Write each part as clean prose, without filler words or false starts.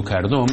کردم،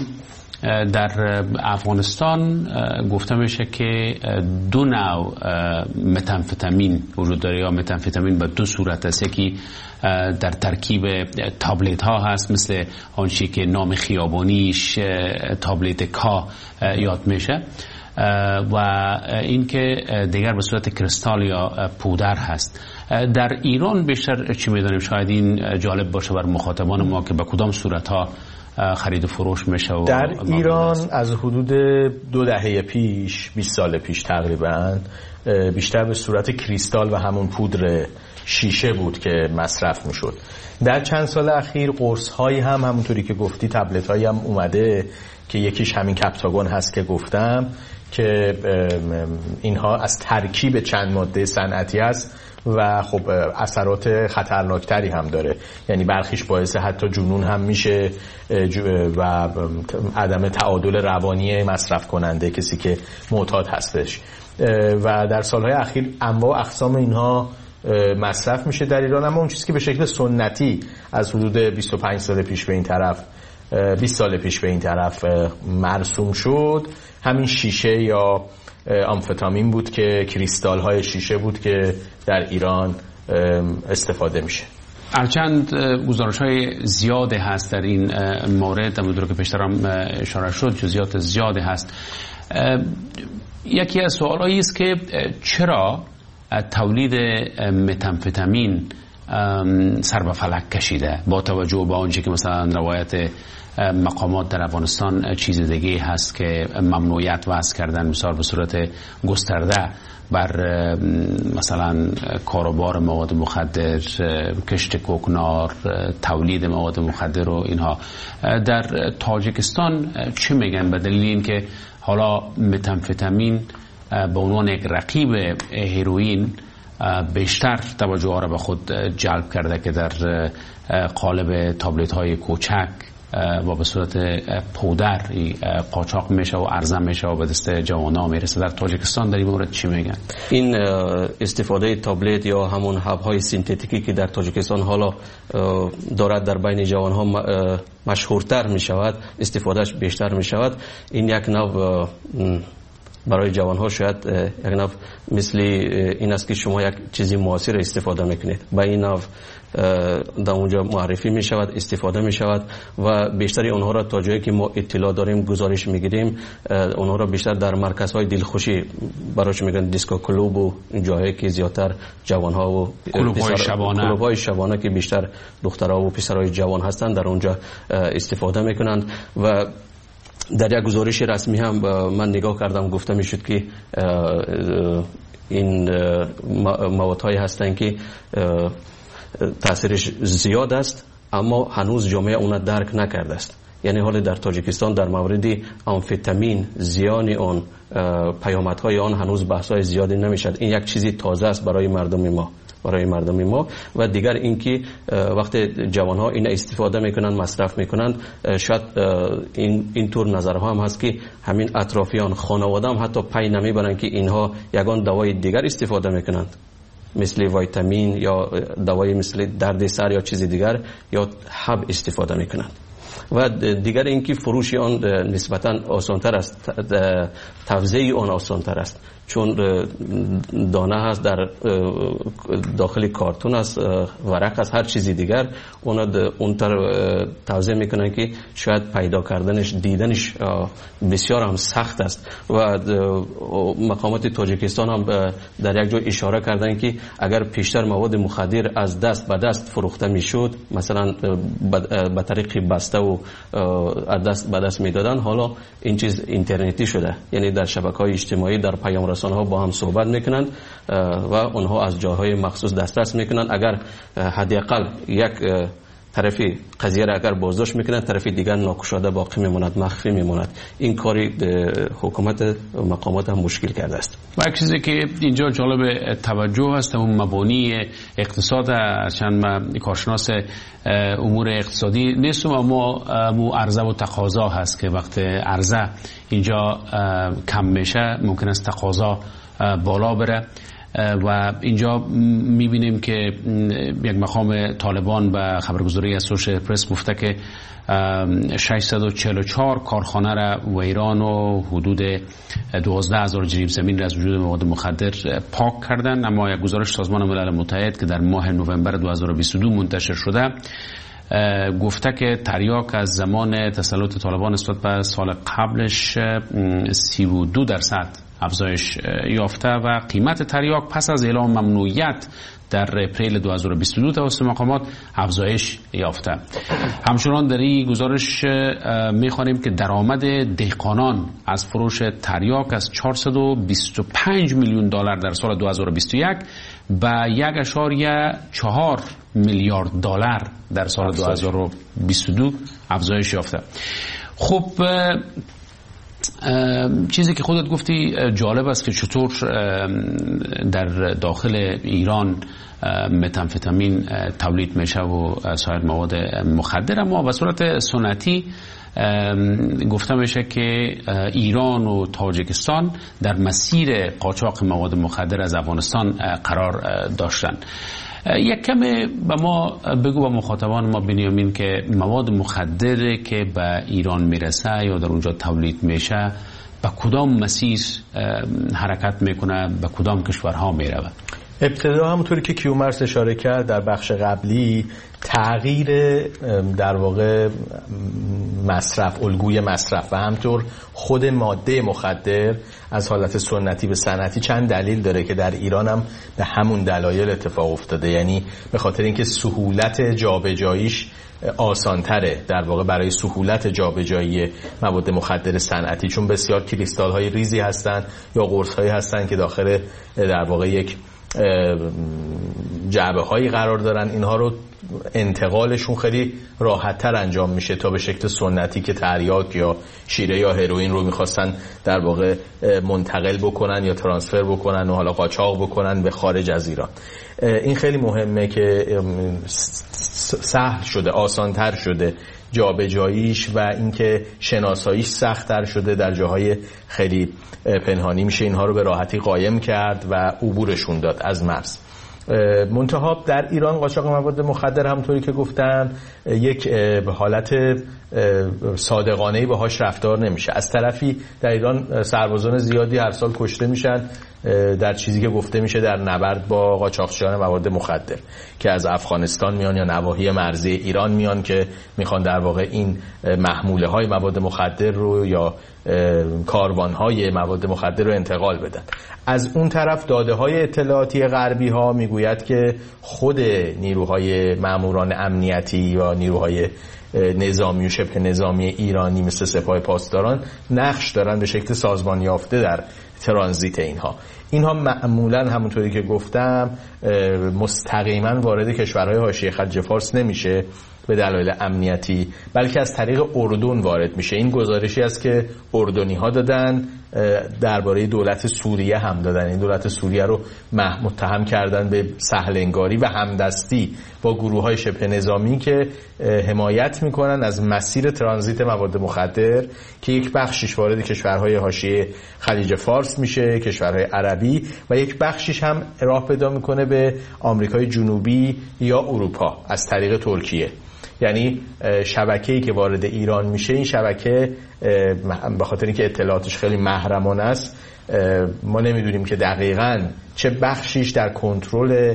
در افغانستان گفته میشه که دو نوع متامفتامین وجود داره، یا متامفتامین به دو صورت است. یکی در ترکیب تابلت ها هست، مثل آنچه که نام خیابانیش تابلت کا یاد میشه، و این که دیگر به صورت کریستال یا پودر هست. در ایران بیشتر چی میدانیم؟ شاید این جالب باشه بر مخاطبان ما که به کدام صورت ها خرید و فروش میشه. در ایران از حدود 2 دهه پیش، 20 سال پیش تقریبا، بیشتر به صورت کریستال و همون پودر شیشه بود که مصرف میشد. در چند سال اخیر قرص هایی هم همونطوری که گفتی، تبلت هایی هم اومده که یکیش همین کپتاگون هست که گفتم، که اینها از ترکیب چند ماده صنعتی است و خب اثرات خطرناکتری هم داره. یعنی برخیش باعث حتی جنون هم میشه و عدم تعادل روانی مصرف کننده، کسی که معتاد هستش. و در سالهای اخیر انواع اقسام اینها مصرف میشه در ایران. اما اون چیزی که به شکل سنتی از حدود 25 سال پیش به این طرف، 20 سال پیش به این طرف مرسوم شد، همین شیشه یا آمفتامین بود، که کریستال های شیشه بود که در ایران استفاده میشه. هرچند گزارش های زیاده هست در این مورد، همونطور که پیشتر هم اشاره شد جزئیات زیاده هست. یکی از سوالایی است که چرا تولید متامفتامین سر به فلک کشیده، با توجه به آنچه که مثلا روایت مقامات در افغانستان چیز دیگه هست که ممنوعیت وضع کردن، مثلا به صورت گسترده بر مثلا کاروبار مواد مخدر، کشت کوکنار، تولید مواد مخدر و اینها. در تاجیکستان چه میگن به دلیل اینکه حالا متامفتامین به عنوان یک رقیب هیروئین بیشتر توجه ها را به خود جلب کرده که در قالب تابلت های کوچک و به صورت پودر قاچاق میشه و عرضه میشه و به دست جوانان میرسه. در تاجیکستان در این مورد چی میگن؟ این استفاده تابلت یا همون حب‌های سینتتیکی که در تاجیکستان حالا دارد در بین جوانها مشهورتر میشود، استفادهش بیشتر میشود. این یک نوع برای جوانها شاید یک نوع مثل این است که شما یک چیزی معاصر استفاده میکنید، با این نوع در اونجا معرفی می شود، استفاده می شود و بیشتری اونها را تا جایی که ما اطلاع داریم گزارش میگیریم، اونها را بیشتر در مرکزهای دلخوشی براش میگن دیسکو کلوب و جاهایی که زیادتر جوانها و کلوب‌های شبانه که بیشتر دخترها و پسرهای جوان هستند در اونجا استفاده میکنند. و در یک گزارش رسمی هم من نگاه کردم، گفته میشد که این موادهایی هستند که تاثیرش زیاد است اما هنوز جامعه اون درک نکرده است. یعنی حالا در تاجیکستان در مورد آمفتامین، زیان آن، پیامدهای آن هنوز بحث‌های زیادی نمیشد. این یک چیزی تازه است برای مردم ما و دیگر اینکه وقتی جوانها این استفاده میکنند، مصرف میکنند، شاید این طور نظرها هم هست که همین اطرافیان، خانواده هم حتی پی نمیبرند که اینها یگان دوای دیگر استفاده میکنند، مثل ویتامین یا دوای مثل درد سر یا چیز دیگر، یا حب استفاده میکنند. و دیگر اینکه فروش آن نسبتا آسانتر است، توزیع آن آسانتر است، چون دانه هست در داخل کارتون است، ورق است، هر چیزی دیگر اونتر توزیع میکنن که شاید پیدا کردنش، دیدنش بسیار هم سخت است. و مقامات تاجیکستان هم در یک جای اشاره کردن که اگر پیشتر مواد مخدر از دست به دست فروخته میشد، مثلا به طریق بسته و از دست به دست میدادن، حالا این چیز اینترنتی شده. یعنی در شبکه‌های اجتماعی، در پیام رسانه‌ها با هم صحبت میکنند و اونها از جاهای مخصوص دسترس میکنند. اگر حداقل یک طرفی قضیه را اگر بازداشت میکنه، طرف دیگر ناکشاده باقی میماند، مخفی میماند. این کاری حکومت مقامات هم مشکل کرده است. و یک چیزی که اینجا جالب توجه است، اون مبانی اقتصاد، چند من کارشناس امور اقتصادی نیستم، اما مو عرضه و تقاضا هست که وقت عرضه اینجا کم میشه ممکن است تقاضا بالا بره. و اینجا میبینیم که یک مقام طالبان به خبرگزاری اسوشیتد پرس گفته که 644 کارخانه را ویران و حدود 12,000 جریب زمین را از وجود مواد مخدر پاک کردند. اما یک گزارش سازمان ملل متحد که در ماه نوامبر 2022 منتشر شده گفته که تریاک از زمان تسلط طالبان نسبت به سال قبلش 32% افزایش یافته و قیمت تریاک پس از اعلام ممنوعیت در اپریل 2022 توسط مقامات افزایش یافته. همچنان در این گزارش می‌خوانیم که درآمد دهقانان از فروش تریاک از 425 میلیون دلار در سال 2021 به 1.4 میلیارد دلار در سال 2022 افزایش یافته. خب چیزی که خودت گفتی جالب است که چطور در داخل ایران متامفتامین تولید میشه و سایر مواد مخدر، اما به صورت سنتی گفته میشه که ایران و تاجیکستان در مسیر قاچاق مواد مخدر از افغانستان قرار داشتن. یک کمی به ما بگو، به مخاطبان ما بنیامین، که مواد مخدر که به ایران میرسه یا در اونجا تولید میشه به کدام مسیر حرکت میکنه، به کدام کشورها میره؟ ابتدا همونطوری که کیومرث اشاره کرد در بخش قبلی، تغییر در واقع مصرف، الگوی مصرف و همطور خود ماده مخدر از حالت سنتی به صنعتی چند دلیل داره که در ایران هم به همون دلایل اتفاق افتاده. یعنی به خاطر اینکه سهولت جابجاییش آسان‌تره در واقع برای سهولت جابجایی مواد مخدر صنعتی، چون بسیار کریستال‌های ریزی هستن یا قرص‌هایی هستن که داخل در واقع یک جعبه هایی قرار دارن. اینها رو انتقالشون خیلی راحت تر انجام میشه تا به شکل سنتی که تریاک یا شیره یا هروئین رو میخواستن در واقع منتقل بکنن یا ترانسفر بکنن و حالا قاچاق بکنن به خارج از ایران. این خیلی مهمه که سهل شده، آسانتر شده جابجاییش و اینکه شناساییش سخت‌تر شده. در جاهای خیلی پنهانی میشه اینها رو به راحتی قایم کرد و عبورشون داد از مرز. منتها در ایران قاچاق مواد مخدر همونطوری که گفتم یک حالت صادقانه‌ای باهاش رفتار نمیشه. از طرفی در ایران سربازان زیادی هر سال کشته میشن در چیزی که گفته میشه در نبرد با قاچاقچیان مواد مخدر که از افغانستان میان یا نواحی مرزی ایران میان که میخوان در واقع این محموله های مواد مخدر رو یا کاروان های مواد مخدر رو انتقال بدن. از اون طرف داده های اطلاعاتی غربی ها میگوید که خود نیروهای ماموران امنیتی یا نیروهای نظامی و شبه نظامی ایرانی مثل سپاه پاسداران نقش دارن به شکل سازمان یافته در ترانزیت اینها معمولا همونطوری که گفتم مستقیما وارد کشورهای حاشیه خلیج فارس نمیشه به دلایل امنیتی، بلکه از طریق اردن وارد میشه. این گزارشی است که اردنی ها دادن، درباره دولت سوریه هم دادن. این دولت سوریه رو متهم کردن به سهلنگاری و همدستی با گروه های شبه نظامی که حمایت میکنن از مسیر ترانزیت مواد مخدر که یک بخشش وارد کشورهای حاشیه خلیج فارس میشه، کشورهای عربی، و یک بخشش هم راه پیدا میکنه به آمریکای جنوبی یا اروپا از طریق ترکیه. یعنی شبکه‌ای که وارد ایران میشه، این شبکه به خاطر اینکه اطلاعاتش خیلی محرمانه است ما نمیدونیم که دقیقاً چه بخشیش در کنترل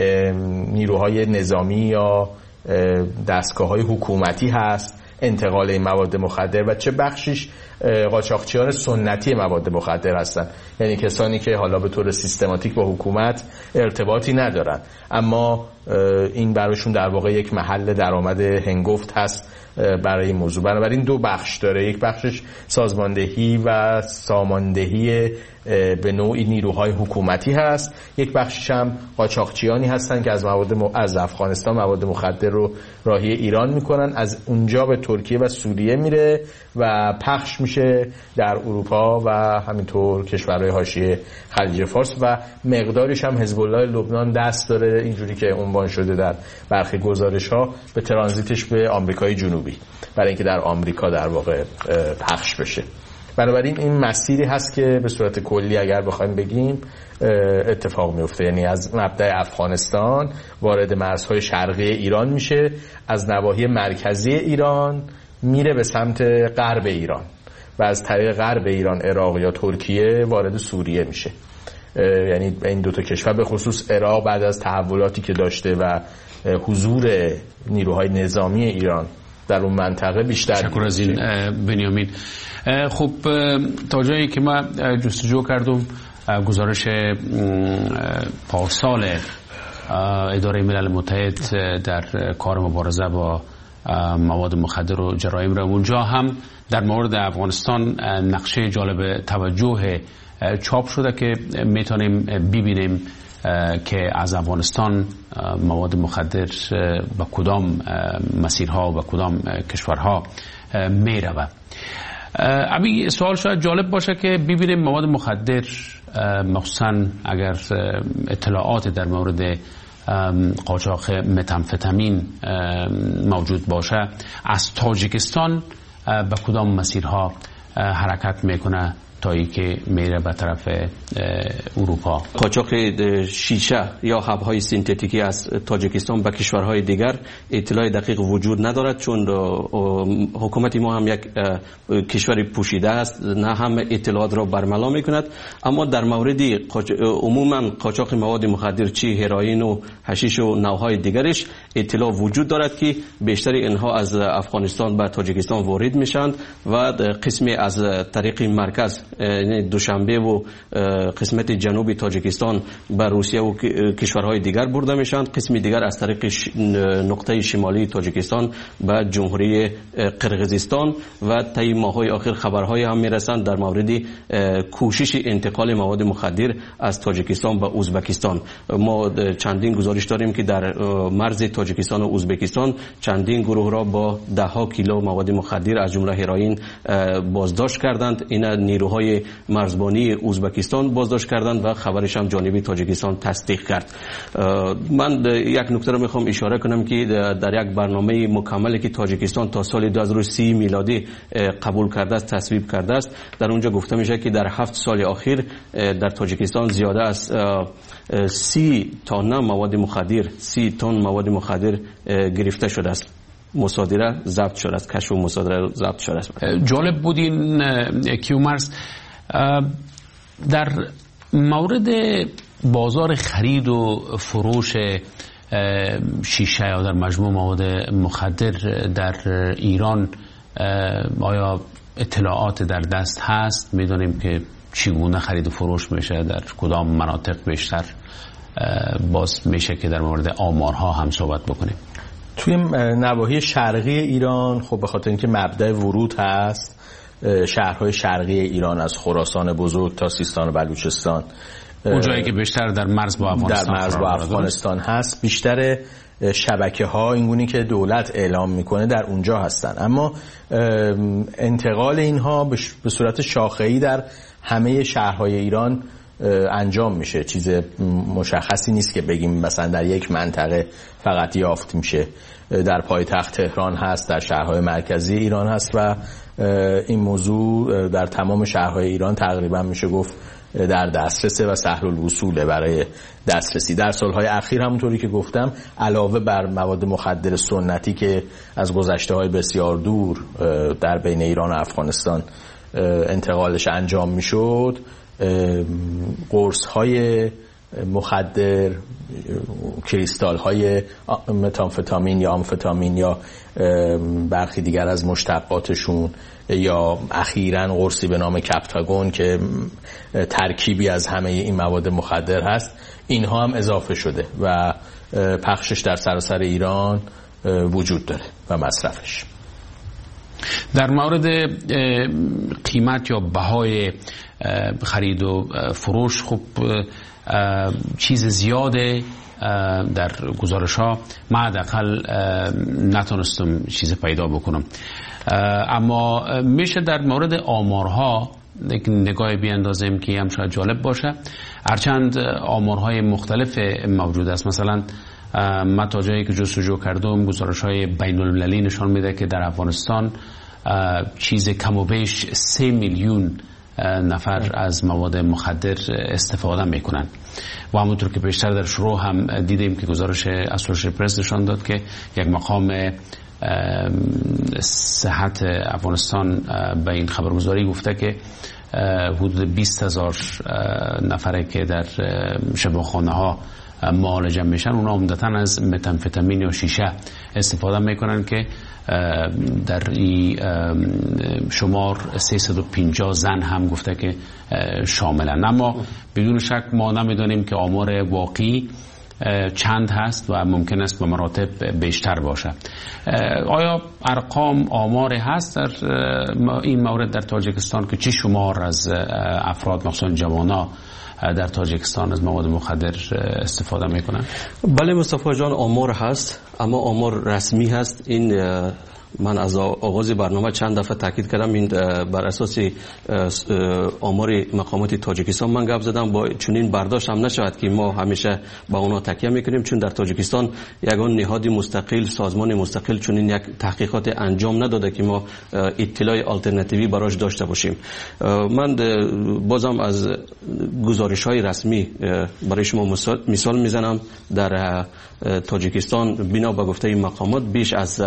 نیروهای نظامی یا دستگاه‌های حکومتی هست انتقال این مواد مخدر و چه بخشیش قاچاقچیان سنتی مواد مخدر هستن، یعنی کسانی که حالا به طور سیستماتیک با حکومت ارتباطی ندارن اما این براشون در واقع یک محل درآمد هنگفت هست برای این موضوع. بنابراین دو بخش داره، یک بخشش سازماندهی و ساماندهی به نوعی نیروهای حکومتی هست، یک بخشش هم قاچاقچیانی هستن که از افغانستان مواد مخدر رو راهی ایران میکنن، از اونجا به ترکیه و سوریه میره و پخش میشه در اروپا و همینطور کشورهای حاشیه خلیج فارس و مقدارش هم حزب الله لبنان دست داره، اینجوری که عنوان شده در برخی گزارش‌ها، به ترانزیتش به آمریکای جنوبی برای اینکه در آمریکا در واقع پخش بشه. بنابراین این مسیری هست که به صورت کلی اگر بخوایم بگیم اتفاق میفته، یعنی از مبدأ افغانستان وارد مرزهای شرقی ایران میشه، از نواحی مرکزی ایران میره به سمت غرب ایران و از طریق غرب ایران عراق یا ترکیه وارد سوریه میشه. یعنی این دو تا کشور به خصوص عراق بعد از تحولاتی که داشته و حضور نیروهای نظامی ایران در اون منطقه بیشتر. شکر از این بنیامین. خب تا جایی که من جستجو کردم گزارش پارسال اداره ملل متحد در کار مبارزه با مواد مخدر و جرایم را اونجا هم در مورد افغانستان نقشه جالب توجه چاپ شده که میتونیم ببینیم که از افغانستان مواد مخدر به کدام مسیرها و کدام کشورها میرود. امی سوال شاید جالب باشه که ببینیم مواد مخدر مخصوصا اگر اطلاعات در مورد قاچاق متامفتامین موجود باشه از تاجیکستان به کدام مسیرها حرکت میکنه تا اینکه میره به طرف اروپا. قاچاق شیشه یا حب‌های سینتتیکی از تاجیکستان به کشورهای دیگر اطلاع دقیق وجود ندارد، چون حکومت ما هم یک کشور پوشیده است، نه هم اطلاعات را برملا میکند. اما در مورد عموما قاچاق مواد مخدر چی هروئین و حشیش و نوعهای دیگرش اطلاع وجود دارد که بیشتر اینها از افغانستان به تاجیکستان وارد میشند و قسمی از طریق مرکز دوشنبه و قسمت جنوبی تاجیکستان به روسیه و کشورهای دیگر برده میشند، قسمی دیگر از طریق نقطه شمالی تاجیکستان به جمهوری قرقیزستان و طی ماه‌های آخر خبرهای هم میرسند در مورد کوشش انتقال مواد مخدر از تاجیکستان به ازبکستان. ما چندین گزارش داریم که در مرز تاجیکستان و ازبکستان چندین گروه را با 10 کیلو مواد مخدر از جمله هروئین بازداشت کردند. این نیروهای مرزبانی ازبکستان بازداشت کردند و خبرش هم جانب تاجیکستان تصدیق کرد. من یک نکته رو میخوام اشاره کنم که در یک برنامه مکملی که تاجیکستان تا سال 2030 میلادی قبول کرده است، تصویب کرده است، در اونجا گفته میشه که در 7 سال اخیر در تاجیکستان زیاده از 30 تن مواد مخدر گرفته شده است، مصادره ضبط شده است، کشف و مصادره ضبط شده است. جالب بود این کیومرث. در مورد بازار خرید و فروش شیشه یا در مجموع مواد مخدر در ایران آیا اطلاعات در دست هست؟ میدونیم که چگونه خرید و فروش میشه، در کدام مناطق بیشتر؟ باز میشه که در مورد آمارها هم صحبت بکنیم. توی نواحی شرقی ایران خب به خاطر اینکه مبدأ ورود هست، شهرهای شرقی ایران از خراسان بزرگ تا سیستان و بلوچستان، اونجایی که بیشتر در مرز با افغانستان هست، بیشتر شبکه ها اینگونی که دولت اعلام میکنه در اونجا هستن. اما انتقال اینها به صورت شاخه‌ای در همه شهرهای ایران انجام میشه. چیز مشخصی نیست که بگیم مثلا در یک منطقه فقط یافت میشه. در پایتخت تهران هست، در شهرهای مرکزی ایران هست و این موضوع در تمام شهرهای ایران تقریبا میشه گفت در دسترسه و سهل الوصوله برای دسترسی. در سالهای اخیر همونطوری که گفتم علاوه بر مواد مخدر سنتی که از گذشته‌های بسیار دور در بین ایران و افغانستان انتقالش انجام میشد، قرص‌های مخدر، کریستال‌های متامفتامین یا آمفتامین یا برخی دیگر از مشتقاتشون، یا اخیراً قرصی به نام کپتاگون که ترکیبی از همه این مواد مخدر هست، اینها هم اضافه شده و پخشش در سراسر ایران وجود داره و مصرفش. در مورد قیمت یا بهای خرید و فروش خب چیز زیاده در گزارش ها من حداقل نتونستم چیز پیدا بکنم، اما میشه در مورد آمارها یک نگاه بیاندازیم که هم شاید جالب باشه. هرچند آمارهای مختلف موجود است، مثلا من تا جایی که جستجو کردم گزارش های بین المللی نشان میده که در افغانستان چیز کم و بیش 3 میلیون نفر از مواد مخدر استفاده میکنن و همونطور که پیشتر در شروع هم دیدیم که گزارش اسوسییتد پرس نشان داد که یک مقام صحت افغانستان به این خبرگزاری گفته که حدود 20,000 نفره که در شفاخانه ها معالجه میشن اونا عمدتاً از متامفتامین یا شیشه استفاده میکنن که در این شمار 350 زن هم گفته که شاملن. اما بدون شک ما نمیدانیم که آمار واقعی چند هست و ممکن است به مراتب بیشتر باشه. آیا ارقام آمار هست در این مورد در تاجیکستان که چه شمار از افراد مخصوصا جوانا در تاجیکستان از مواد مخدر استفاده میکنن؟ بله مصطفی جان، آمار هست اما آمار رسمی هست. این من از آغاز برنامه چند دفعه تاکید کردم، این بر اساس آمار مقامات تاجیکستان من گپ زدم. با چنین برداشت هم نشود که ما همیشه با اونا تکیه میکنیم، چون در تاجیکستان یگان نهاد مستقل، سازمان مستقل چنین یک تحقیقات انجام نداده که ما اطلاع آلترناتیوی براش داشته باشیم. من بازم از گزارش‌های رسمی برای شما مثال میزنم. در تاجیکستان بنا به گفته مقامات بیش از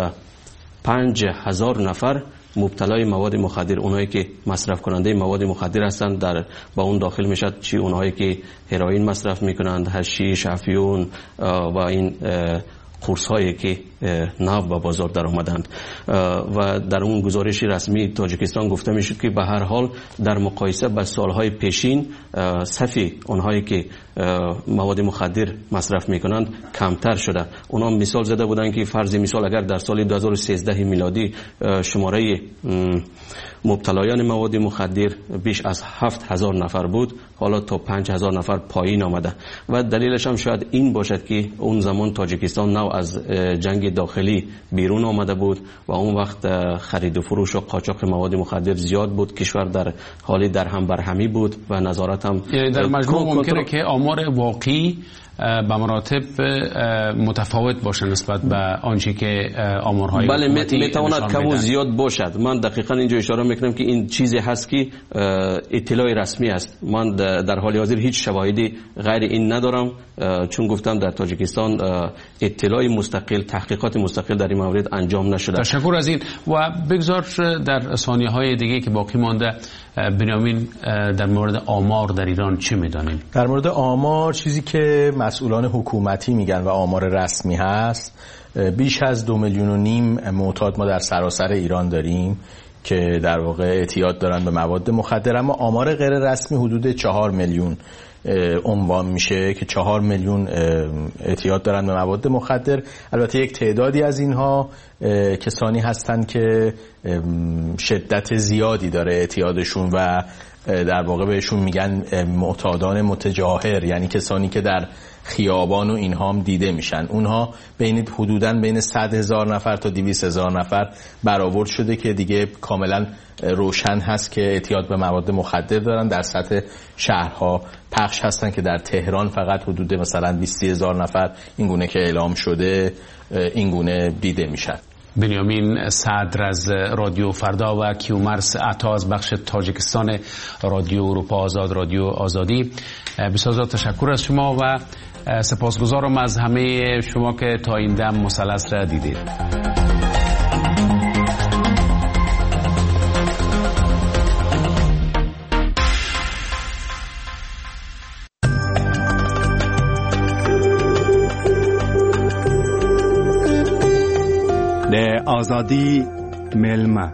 5,000 نفر مبتلای مواد مخدر، اونایی که مصرف کننده مواد مخدر هستند، در با اون داخل میشد چی اونایی که هروئین مصرف میکنند، حشیش، افیون و این قرص هایی که نو به بازار در آمدند. و در اون گزارش رسمی تاجیکستان گفته میشد که به هر حال در مقایسه با سالهای پیشین صف اونهایی که مواد مخدر مصرف میکنند کمتر شده. اونا مثال زده بودند که فرض مثال اگر در سال 2013 میلادی شماره مبتلایان مواد مخدر بیش از 7,000 نفر بود، حالا تا 5,000 نفر پایین آمده. و دلیلش هم شاید این باشد که اون زمان تاجیکستان نو از جنگ داخلی بیرون آمده بود و اون وقت خرید و فروش و قاچاق مواد مخدر زیاد بود، کشور در حالی در هم برهمی بود و نظارت هم در مجموع ممکنه که آمار واقعی به مراتب متفاوت باشه نسبت به آنچه که آمارهای بله میتواند کم و زیاد باشد. من دقیقا اینجا اشاره میکنم که این چیزی هست که اطلاع رسمی است. من در حال حاضر هیچ شواهدی غیر این ندارم، چون گفتم در تاجیکستان اطلاع مستقل، تحقیقات مستقل در این مورد انجام نشده. تشکر از این. و بگذار در ثانیه های دیگه که باقی مانده بنیامین در مورد آمار در ایران چه میدانیم؟ در مورد آمار چیزی که مسئولان حکومتی میگن و آمار رسمی هست، بیش از 2.5 میلیون معتاد ما در سراسر ایران داریم که در واقع اعتیاد دارن به مواد مخدر، اما آمار غیر رسمی حدود 4 میلیون عنوان میشه که 4 میلیون اعتیاد دارن به مواد مخدر. البته یک تعدادی از اینها کسانی هستند که شدت زیادی داره اعتیادشون و در واقع بهشون میگن معتادان متجاهر، یعنی کسانی که در خیابان و اینها هم دیده میشن. اونها حدوداً بین 100,000 نفر تا 200,000 نفر برآورد شده که دیگه کاملا روشن هست که اعتیاد به مواد مخدر دارن. در سطح شهرها پخش هستن که در تهران فقط حدود مثلا 20,000 نفر این گونه که اعلام شده این گونه دیده میشن. بنیامین صدر از رادیو فردا و کیومرث عطا از بخش تاجیکستان رادیو اروپا آزاد، رادیو آزادی، بسیار تشکر از شما و سپاسگزارم از همه شما که تا این دم مثلث را دیدید. آزادی میلمه.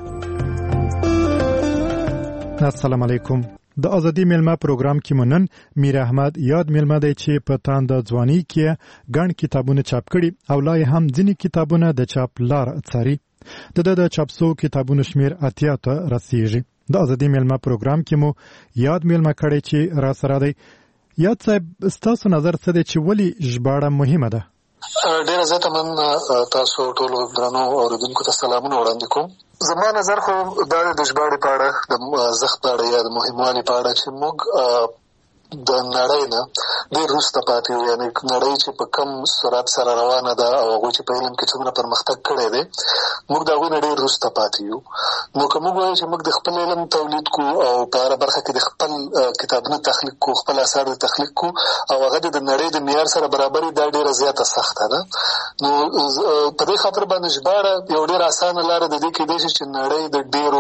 السلام علیکم. د ازادي میلمه پروګرام کې منن میر احمد یاد میلمه دی چې په تاند ځواني کې ګڼ کتابونه چاپ کړي او لا هم ځینې کتابونه د چاپ لار څاري. د چاپسو کتابونو شمیر اتیا ته رسیږي. د ازادي میلمه پروګرام کې مو یاد میلمه کړي چې را سره دی. یاد صاحب ستاسو نظر څه دی چې ولی ژباړه مهمه ده؟ ډیر زیاته من تاسو ټول درنو اوریدونکو ته سلامونه وړاندې کوم. زما نظر خو دا د ژباړې په اړه د ارزښت په اړه یا د مهموالي په اړه چې موږ د نړۍ نه ډېر وروسته پاتې یو، یعنې نړۍ چې په کم سرعت سره روانه ده او هغوی چې په علم کې څومره پرمختګ کړی دی موږ د هغوی نه ډېر وروسته پاتې یو. نو که موږ وایو چې موږ د خپل علم تولید کو او په هره برخه کې د خپل کتابونه تخلیق کو، خپل اثار د تخلیق کو او هغه د نړۍ د معیار سره برابري، دا ډېره زیاته سخته ده. نو په دې خاطر باندې ژباړه یو ډېر اسانه لاره د دې کېدای شي چې نړۍ د ډېرو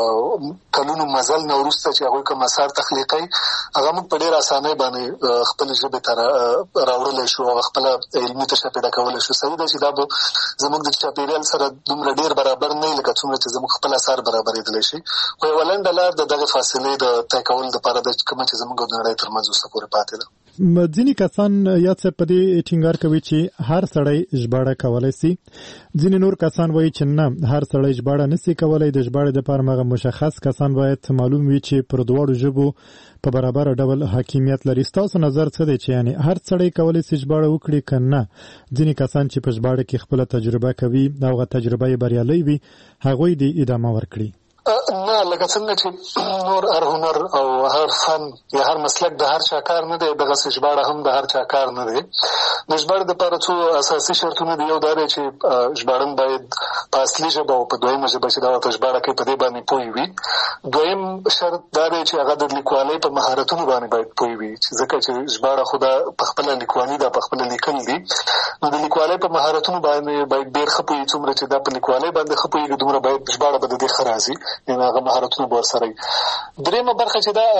کلونو مزل نه وروسته چې هغوی کوم اثار تخلیقوي هغه موږ په ډېر اسانۍ باندې خپل ژبې ته راوړلی شو او خپله علمي تشه پیدا کولی شو. صحیح ده چې دا به زموږ د چاپېریال سره دومره ډېر برابر نه وي لکه څومره چې زموږ خپل اثار برابرېدلی شي، خو یوه لنډه لار د دغې فاصلې د طی کولو دپاره ده کومه چې زموږ او د نړۍ ترمنځ اوسه پورې پاتې ده. ځینې کسان یا څه په دې ټینګار کوي چې هر سړی ژباړه کولی سي، ځینې نور کسان وایي چې نه، هر سړی ژباړه نسي کولی. د ژباړې دپاره هغه مشخص کسان باید معلوم وي چې پر دواړو ژبو په برابر ډول حاکمیت لري. ستاسو نظر څه دی چې یعنې هر سړی کولی سي ژباړه وکړي که نه؟ ځینې کسان چې په ژباړه کې خپله تجربه کوي او هغه تجربه یې بریالۍ وي هغوی دې ادامه ورکړي. نه، لکه څنګه چې نور هر هنر او هر فن یا هر مسلک د هر چا کار نه دی، دغسې ژباړه هم د هر چا کار نه دی. د ژباړې دپاره څو اساسي شرطونه دي. یو دا دی چې ژباړن باید په اصلي ژبه او په دویمه ژبه چې دا ورته ژباړه کوي په دې باندې پوه وي. دویم شرط دا دی چې هغه د لیکوالۍ په مهارتونو باندې باید پوه وي، ځکه چې ژباړه خو دا په خپله لیکوالي ده، په خپله لیکل دي. نو د لیکوالۍ په مهارتونو باندې باید ډېر ښه پوهي. څومره چې دا په لیکوالۍ باندې ښه پوهېږي دومره باید ژباړه به د دې ښه راځي، یعنې هغه مهارتونه به ورسره وي. درېیمه برخه چې دا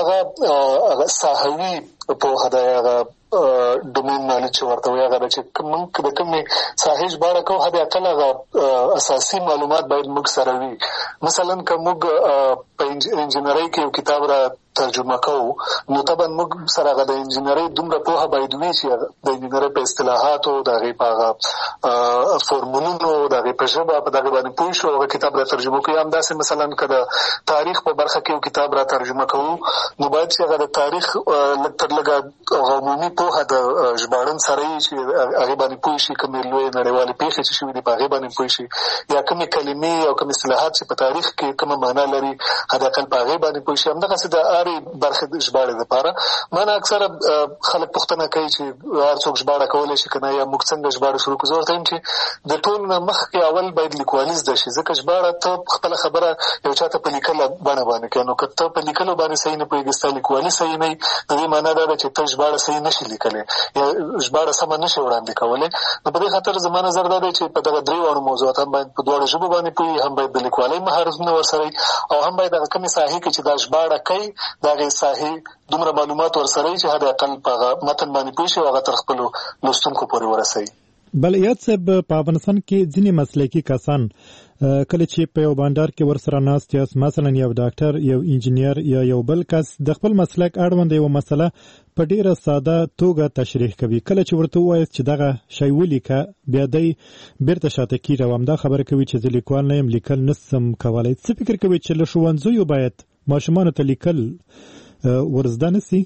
هغه ساحوي پوهه ده، هغه ډومین نالج چې ورته وایي، هغه ده چې موږ د کومې ساحې ژباړه کوو حد اقل هغه اساسي معلومات باید موږ سره وي. مثلا که موږ په انجینرۍ کې یو کتاب را ترجمه کوو نو طبعا موږ سره هغه د انجینرۍ دومره پوهه باید وي چې د انجینرۍ په اصطلاحاتو، د هغې په هغه فورمولونو، د هغې په ژبه په دغې باندې پوه شو هغه کتاب را ترجمه کوو. همداسې مثلا که د تاریخ په برخه کې یو کتاب را ترجمه کوو نو باید چې هغه د تاریخ لږ تر لږه عمومي پوهه د ژباړن سره وي چې هغې باندې پوه شي، کومې لویې نړیوالې پېښې چې شوي دي په هغې باندې پوه شي، یا کومې کلمې او کوم اصطلاحات چې په تاریخ کې کومه معنا لري حد اقل په هغې باندې پوه شي. همدغسې د هرې برخې د ژباړې دپاره مانه اکثره خلک پوښتنه کوي چې هر څوک ژباړه کولی شي که نه، یا موږ څنګه ژباړه شروع کړو. زه ورته وایم چې د ټولو نه مخکې اول باید لیکوالي زده شي، ځکه ژباړه ته خپله خبره یو چا ته په لیکله بڼه باندې کوي. نو که ته په لیکلو باندې صحیح نه پوهېږې، ستا لیکوالي صحیح نه وي، د دې معنا دا ده چې ته ژباړه صحیح نه شي لیکلی یا ژباړه سمه نه شي وړاندې کولی. نو په دې خاطر زما نظر دا دی چې په دغه درې واړو موضوعات هم باید په دواړو ژبو باندې پوهېږي، هم باید د لیکوالۍ مهارتونه ورسره وي او هم باید هغه کومې ساحې کې چې دا ژباړه کوي د هغې ساحې دومره معلومات ورسره وي چې حد اقل په هغه متن باندې پوه شي او هغه تر خپلو لوستونکو پورې ورسوي. بل یاد صاحب، په افغانستان کې ځینې مسلکي کسان کله چې په یو بانډار کې ورسره ناست یاست، مثلا یو ډاکټر، یو انجینیر یا یو بل کس د خپل مسلک اړوند یو مسله په ډیره ساده توګه تشریح کوي، کله چې ورته ووایاست چې دغه شی ولیکه بیا دی بیرته شاته کېږي او همدا خبره کوي چې زه لیکوال نه یم، لیکل نسم کولی. څه فکر کوي چې له ښوونځیو باید ماشومانو ته لیکل ورزده نسي؟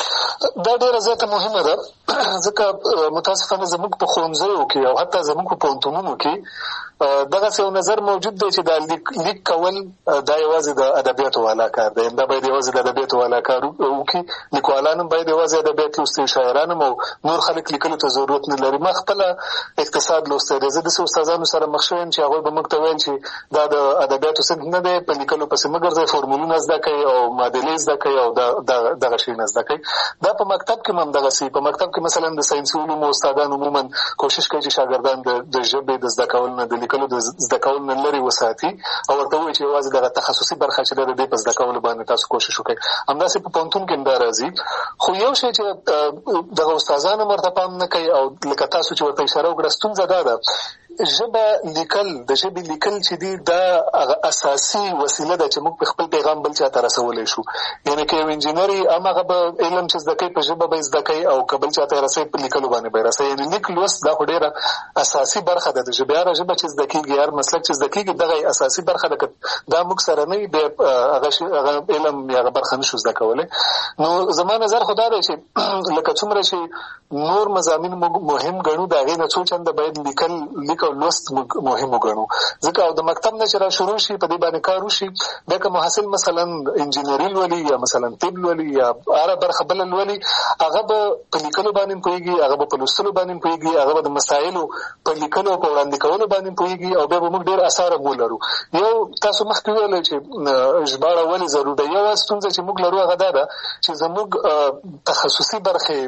دا ډېره زیاته مهمه ده، ځکه متاسفانه زموږ په ښوونځیو کې او حتی زموږ په پوهنتونونو کې دغسې یو نظر موجود دی چې دا لیک کول دا یوازې د ادبیاتو والا کار دی، دا باید یوازې د ادبیاتو والا کار وکړي. لیکوالان هم باید یوازې ادبیات لوستي، شاعران هم او نور خلک لیکلو ته ضرورت نه لري. ما خپله اقتصاد لوستی دی، زه داسې استادانو سره مخ شوی یم چې هغوی به موږ ته ویل چې دا د ادبیاتو صنف نه دی، په لیکلو پسې مه ګرځئ، فورمولونه زده کوئ او معادلې زده کوئ او دغه شیونه زده کوئ. دا په مکتب کې هم همدغسې، په مکتب کې مثلا د ساینسي علومو استادان عموما کوشش کوي چې شاګردان د ژبې د زده کولو نه، د لیکلو د زده کولو نه لرې وساتي او ورته ووایي چې یوازې دغه تخصصي برخه چې ده د دې په زده کولو باندې تاسو کوشش وکړئ. همداسې په پوهنتون کې هم دا راځي. خو یو شی چې دغه استادان هم ورته پام نه کوي او لکه تاسو چې ورته اشاره وکړه، ستونزه دا ده ژبه لیکل، د ژبې لیکل چې دي دا هغه اساسي وسیله ده چې موږ په خپل پیغام بل چا ته رسولی شو. یعنې که یو انجینر یي هماغه به علم چې زده کوي په ژبه به یې زده کوي او که بل چا ته یې رسوي په لیکلو باندې به یې رسوي. یعنې لیک لوست دا خو ډېره اساسي برخه ده د ژبې. هره ژبه چې زده کېږي، هر مسلک چې زده کېږي دغه اساسي برخه ده. که دا موږ سره نه وي بیا هغه علم یا هغه برخه نشو زده کولی. نو زما نظر خو دا دی چې لکه څومره چې نور مضامین موږ مهم ګڼو د هغې نه څو چنده باید لیک او او لوست مهم وګڼو. ځکه او د مکتب نه چې را شروع شي په دې باندې کار وشي، بیا که محصل مثلا انجینری لولي یا مثلا طب لولي یا هر برخه بل لولي، هغه به په لیکلو باندې پوهیږي، هغه به په لوستلو باندې پوهیږي، هغه به د مسایلو په لیکلو او په وړاندې کولو باندې پوهیږي، او بیا به موږ ډېر اثار مولرو. یو تاسو مخکې ویل چې ژباړه ولې ضروري ده. یو ستونزه چې موږ لرو هغه دا ده چې زموږ تخصصي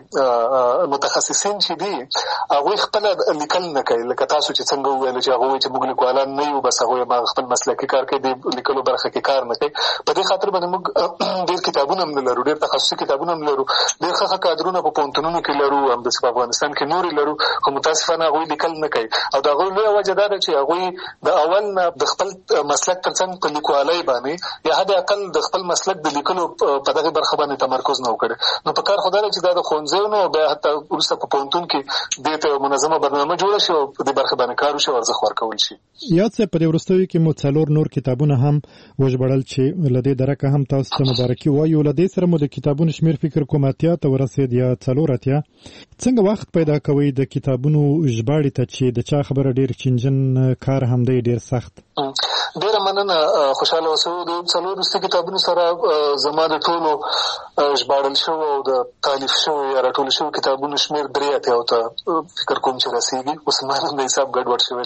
برخې متخصصین چې دي هغوی خپل لیکل نه کوي. لکه تاسو چې څنګه وویل چې هغوی چې موږ لیکوالان نه یو، بس هغوی خپل مسلکي کار کوي، د لیکلو برخه کې کار نه کوي. په دې خاطر باندې موږ ډېر کتابونه هم نه لرو، ډېر تخصصي کتابونه هم لرو، ډېر ښه کادرونه په پوهنتونونو کې لرو، همداسې په افغانستان کې نورې لرو، خو متاسفانه هغوی لیکل نه کوي. او د هغوی لویه وجه دا ده چې هغوی د اول نه د خپل مسلک تر څنګ په لیکوالۍ باندې یا حد اقل د خپل مسلک د لیکلو په دغه برخه باندې تمرکز نه وکړي. نو په کار خو دا چې دا د ښوونځیو نه بیا حتی وروسته په پوهنتون کې دې ته منظمه برنامه جوړه شي او په دې برخه باندې کار وشي او ارزښت ورکول شي. یاد څه په دې وروستیو کې مو 4 نور کتابونه هم وژبړل چې له دې درکه هم تاسو ته مبارکي وایو. له دې سره مو د کتابونو شمیر فکر کوم اتیا ته ورسېد یا 4 څنګه وخت پیدا کوي د کتابونو ژباړې ته چې د چا خبره ډېر چنجن کار هم دی ډېر سخت؟ ډېره مننه، خوشحاله اوسئ. د 4 وروستي کتابونو سره زما د ټولو ژباړل شوو او د تالیف شوو یا راټول شوو کتابونو شمیر 3 ته فکر کوم چې رسیږي. اوس ما هم د حساب ګډوډ شوی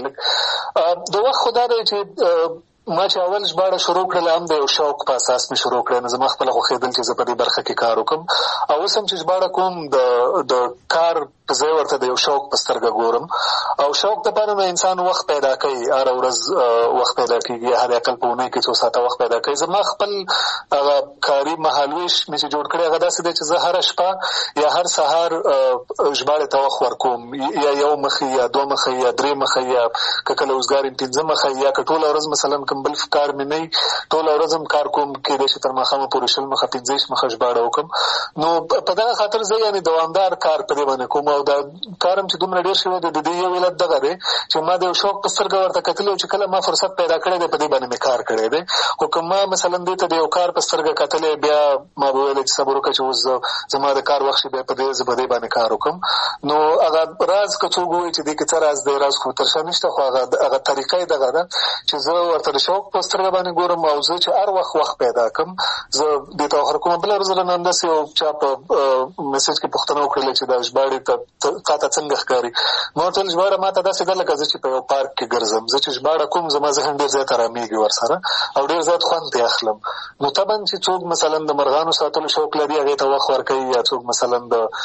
لږ. د وخت خو دا دی چې ما چې اول ژباړه شروع کړله هم د یو شوق په اساس مې شروع کړه. نو زما خپله خوښېدل چې زه په دې برخه کې کار وکړم، او اوس هم چې ژباړه کوم د کار په ځای ورته د یو شوق په سترګه ګورم. او شوق دپاره نه انسان وخت پیدا کوي، هره ورځ وخت پیدا کېږي، هر اقل په اونۍ کې 2 ساعته وخت پیدا کوي. زما خپل هغه کاري مهالویش مې چې جوړ کړی هغه داسې دی چې زه هره شپه یا هر سهار ژباړې ته وخت ورکوم، یا 1 مخې یا 2 مخې یا 3 مخې، یا که کله اوزګار یم 5 مخې، یا که ټوله ورځ مثلا بل کار مې نه ټوله ورځ هم کار کوم، کېدای شي تر ماښامه پورې 20 مخه 15 مخه ژباړه وکړم. نو په دغه خاطر زه یعنې دوامدار کار په دې باندې کوم، او دا کار هم چې دومره ډېر شوی دی د دې یو علت دغه دی چې ما د یو شوق په سترګه ورته کتلي او چې کله ما فرصت پیدا کړی دی په دې باندې مې کار کړی دی. خو که ما مثلا دې ته د یو کار په سترګه کتلی، بیا ما به ویلی چې صبر وکړه چې اوس زما د کار وخت شي، بیا زه په دې باندې کار وکړم. نو هغه راز که څوک ووایي چې دې کې څه راز دی، راز خو تر شا نشته، خو هغه طریقه یې دغه ده چې زه ورته د شوق په سترګه باندې ګورم، او زه چې هر وخت پیدا کړم زه دې ته وخت کوم. بله ورځ رانه همداسې یو چا په میسج کې پوښتنه وکړله چې دا ژباړې تا ته څنګه ښکاري؟ ما ورته ویل ژباړه ما ته داسې ده لکه زه چې په یو پارک کې ګرځم. زه چې ژباړه کوم زما ذهن ډېر زیات ارامېږي ورسره او ډېر زیات خوند ترې اخلم. نو طبعا چې څوک مثلا د مرغانو ساتلو شوق لري هغې ته وخت ورکوي، یا څوک مثلا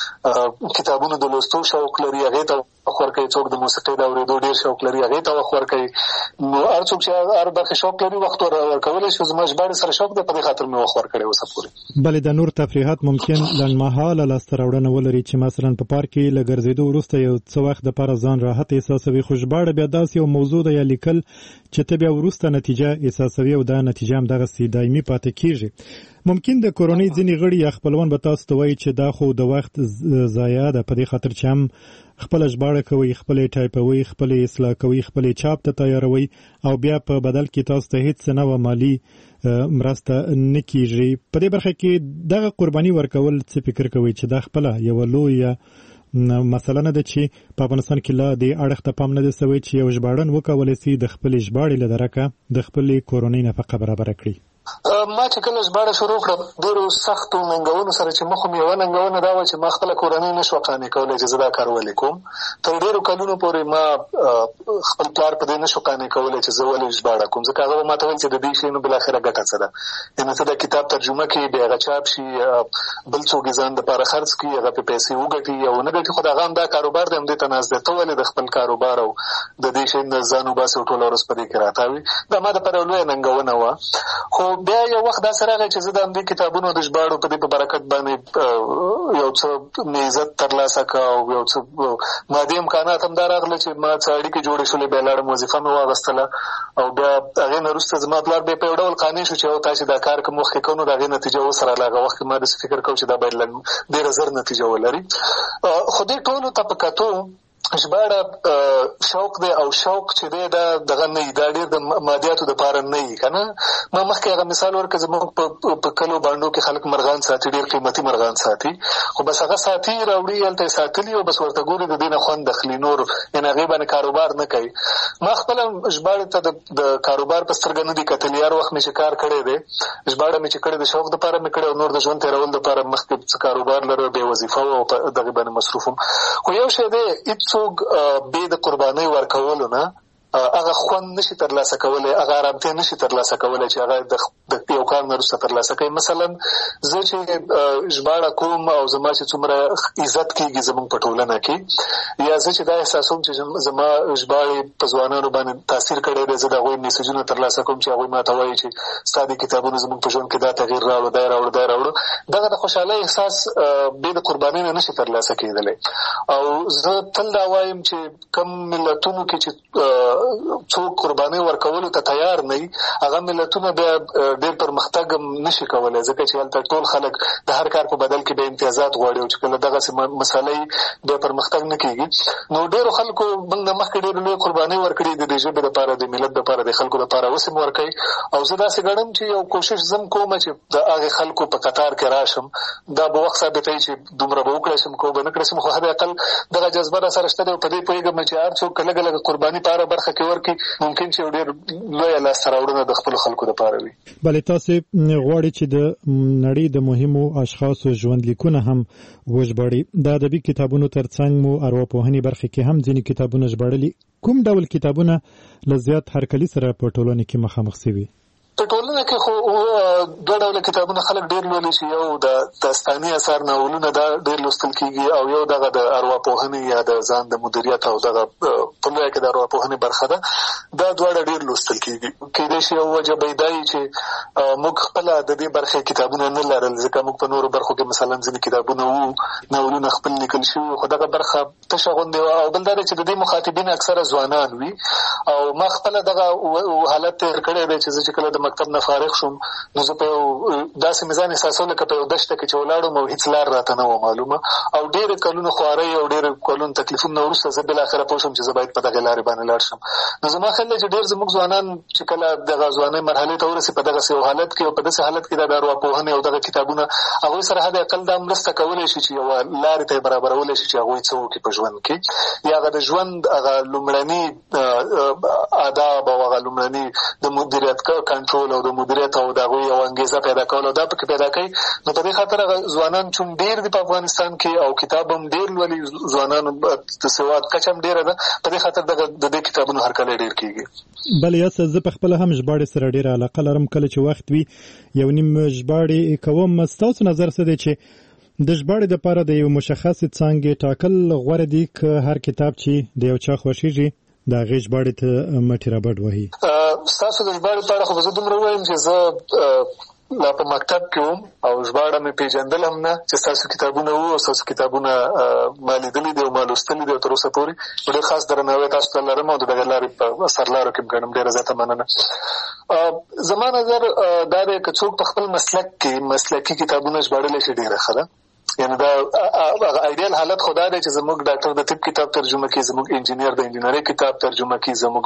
د کتابونو د لوستو شوق لري هغې ته وخت ورکوي، څوک د موسیقۍ د اورېدو ډېر شوق لري هغې ته وخت ورکوي. نو هر څوک چې هر برخې شوق لري وخت ورکولی شي. زما ژباړې سره شوق دی، په دې خاطر مې وخت ورکړی اوسه پورې. بلې د نور تفریحات ممکن لنډمهاله لاسته راوړنه ولري چې مثلا په پارک کې له ګرځېدو وروسته یو څه وخت دپاره ځان راحت احساسوي، خو ژباړه بیا داسې یو موضوع ده یا لیکل چې ته بیا وروسته نتیجه احساسوي او دا نتیجه هم دغسې دایمي پاتې کېږي. ممکن د کورنۍ ځینې غړي یا خپلوان به تاسو ته وایي چې دا خو د وخت ضایع ده، په دې خاطر چې هم خپله ژباړه کوئ، خپلې ټایپوئ، خپلې اصلاح کوئ، خپلې چاپ ته تیاروئ، او بیا په بدل کې تاسو ته هېڅ څه نوه مالي مرسته نه کېږي. په دې برخه کې دغه قرباني ورکول څه فکر کوئ چې دا خپله یوه لویه مسله نه ده چې په افغانستان کې لا دې اړخ ته پام نه دی سوی چې یو ژباړن وکولی سي د خپلې ژباړې له درکه د خپلې کورنۍ نفقه برابره کړي؟ ما چې کله ژباړه شروع کړم ډېرو سختو ننګونو سره چې مخ مې یوه ننګونه دا وه چې ما خپله کورنۍ نه شوه قانع کولی چې زه دا کار ولې کوم. تر ډېرو کلونو پورې ما خپل پلار په دې نه شو قانع کولی چې زه ولې ژباړه کوم، ځکه هغه به ما ته ویل چې د دې شي نو بالاخره ګټه څه ده، یعنې ته دا کتاب ترجمه کړي، بیا هغه چاپ شي، بل څوک یې ځان دپاره خرڅ کړي، هغه پرې پیسې وګټي یا ونه ګټي، خو د هغه هم دا کاروبار دی، همدې ته ناست دی. ته ولې د خپل کاروبار او د دې شي نه ځان وباسې او ټوله ورځ په دې کې راتاوي؟ دا ما دپاره یو لویه ننګونه وه. خو بیا یو وخت داسې راغی چې زه د همدې کتابونو د ژباړو په دې په برکت باندې یو څه مې عزت ترلاسه کړه او یو څه مادي امکانات هم دا راغله چې ما څه اړیکې جوړې شولې، بیا لاړم وظیفه مې واخیستله او بیا هغې نه وروسته زما پلار بیا په یو ډول قانع شو چې او تاسې دا کار که مخکې کوو نو د هغې نتیجه اوس راغله. هغه وخت کې ما داسې فکر کوم چې دا باید ډېره زر نتیجه ولري. خو دې ټولو ته په کتو ژباړه شوق دی او شوق چې دی دا دغه نه وي، دا ډېر د مادیاتو دپاره نه وي که نه. ما مخکې هغه مثال ورکړه زموږ په کلو بانډو کې خلک مرغان ساتي، ډېر قیمتي مرغان ساتي، خو بس هغه ساتي راوړي هلته یې ساتلي او بس ورته ګوري د دې نه خوند اخلي، نور یعنې هغې باندې کاروبار نه کوي. ما خپله ژباړې ته د کاروبار په سترګه نه دي کتلي، هر وخت مې چې کار کړی دی ژباړه مې چې کړې د شوق دپاره مې کړې او نور د ژوند تېرول دپاره مخکې څه کاروبار لره بې وظیفه و او په دغې باندې مصروف وم. خو یو شی دی هېڅوک بې د قربانۍ ورکولو نه هغه خوند نشي ترلاسه کولی، هغه ارامتیا نشي ترلاسه کولی چې هغه د یو کار نه وروسته ترلاسه کوي. مثلا زه چې ژباړه کوم او زما چې څومره عزت کېږي زموږ په ټولنه کې، یا زه چې دا احساسوم چې زما ژباړې په ځوانانو باندې تاثیر کړی دی، زه د هغوی میسجونه ترلاسه کوم چې هغوی ماته وایي چې ستا دې کتابونه زموږ په ژوند کې دا تغییر راوړو، دا یې راوړو، دا یې راوړو. دغه د خوشحالۍ احساس بې د قربانۍ نه نشي ترلاسه کېدلی. او زه تل دا وایم چې کوم ملتونو کې چې څوک قربانۍ ورکولو ته تیار نه وي، هغه ملتونه بیا ډېر پرمختګ هم نشي کولی، ځکه چې هلته ټول خلک د هر کار په بدل کې به امتیازات غواړي او چې کله دغسې مسئله بیا پرمختګ نه کېږي. نو ډېرو خلکو موږ نه مخکې ډېرې لویې قربانۍ ورکړي دي د ژبې دپاره، د ملت دپاره، د خلکو دپاره، اوس هم ورکوي. او زه داسې ګڼم چې یو کوشش زم کوم چې د هغې خلکو په قطار کې راشم، دا به وخت ثابتوي چې دومره به وکړی شم که به نه کړی شم، خو حد اقل دغه جذبه را سره شته دی او په دې پوهېږم چې هر څوک لږه لږه قرباني په هره برخه کې ورکړي ممکن چې ډېر لویه لاسته راوړنه د خپلو خلکو دپاره وي. بلې تاسې غواړئ چې د نړۍ د مهمو اشخاصو ژوندلیکونه هم وژباړئ. د ادبي کتابونو تر څنګ مو ارواپوهنې برخې کې هم ځینې کتابونه ژباړلي. کوم ډول کتابونه له زیات هرکلي سره په ټولنه کې مخامخ شوي؟ په ټولنه کې خو دوه ډوله کتابونه خلک ډېر لولي، چې یو د داستاني اثار ناولونه دا ډېر لوستل کېږي، او یو دغه د ارواپوهنې یا د ځان د مدیریت او دغه په لویه کې د ارواپوهنې برخه ده، دا دواړه ډېر لوستل کېږي. کېدای شي یو وجه به دا وي چې موږ خپله د دې برخې کتابونه نه لرل، ځکه موږ په نورو برخو کې مثلا ځینې کتابونه وو ناولونه خپل لیکل شوي، خو دغه برخه تشه غوندې وه. او بل دا دی چې د دې مخاطبین اکثره ځوانان وي، او ما خپله دغه حالت تېر کړی دی چې زه چې کله د مکتب نه فارغ شوم نو زه په یو داسې مې ځان احساسول لکه په یو دشته کې چې ولاړم او هېڅ لار راته نه وه معلومه، او ډېرې کلونه خوارۍ او ډېرې کلونه تکلیفونه وروسته زه بالاخره پوه شم چې زه باید په دغې لارې باندې لاړ شم. نو زما خیال دی چې ډېر زموږ ځوانان چې کله دغه ځوانۍ مرحلې ته ورسي په دغسې یو حالت کې او په داسې حالت کې د ارواپوهنې او دغه کتابونه هغوی سره حد اقل دا مرسته کولی شي چې یوه لارې ته یې برابرولی شي چې هغوی څه وکړي په ژوند کې، یا هغه د ژوند هغه لومړني آداب او هغه لومړني د مدیریت کنټرول او د مدیریت او د هغوی یو انګېزه پیدا کول او دا پکې پیدا کوي. نو په دې خاطر هغه ځوانان چون ډېر دي په افغانستان کې او کتاب هم ډېر لولي، ځوانانو د سواد کچه هم ډېره ده، په دې خاطر د دې کتابونو هرکلی ډېر کېږي. بلې یاسه زه په خپله هم ژباړې سره ډېره علاقه لرم، کله چې وخت وي یو نیم ژباړې کوم. ستاسو نظر څه دی چې د ژباړې دپاره د یو مشخصې څانګې ټاکل غوره دي که هر کتاب چې د یو چا خوښېږي د هغې ژباړې ته مټې رابډ وهي؟ ستاسو د ژباړې په اړه خو به زه دومره ووایم چې زه لا په مکتب کې وم او ژباړه مې پېژندل هم نه چې ستاسو کتابونه وو او ستاسو کتابونه ما لیدلي دي او ما لوستلي دي او تر اوسه پورې. ډېر خاص درناوی تاسو ته لرم او د دغې لارې په سرلارو کې م ګڼم. ډېره زیاته مننه. زما نظر دا دی که څوک په خپل مسلک کې مسلکي کتابونه ژباړلی شي ډېره ښه ده. یعنې دا هغه ایډیل حالت خو دا دی چې زموږ ډاکټر د طب کتاب ترجمه کړي، زموږ انجینیر د انجینرۍ کتاب ترجمه کړي، زموږ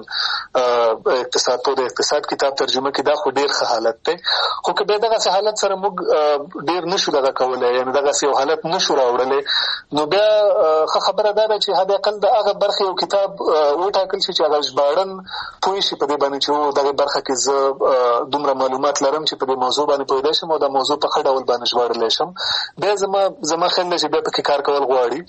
مثلا اقتصاد پوه د اقتصاد کتاب ترجمه کړي. دا خو ډېر ښه حالت دی. خو که بیا دغسې حالت سره موږ ډېر نشو دغه کولی، یعنې دغسې یو حالت نشو راوړلی، نو بیا ښه خبره دا ده چې حد اقل د هغه برخې یو کتاب وټاکل شي چې هغه ژباړن پوه شي په دې باندې چې دغې برخه کې زه دومره معلومات لرم چې په دې موضوع باندې پوهېدی شم او دا موضوع په ښه ډول باندې ژباړلی شم. بیا زما خیال دی چې بیا پکې کار کول غواړي.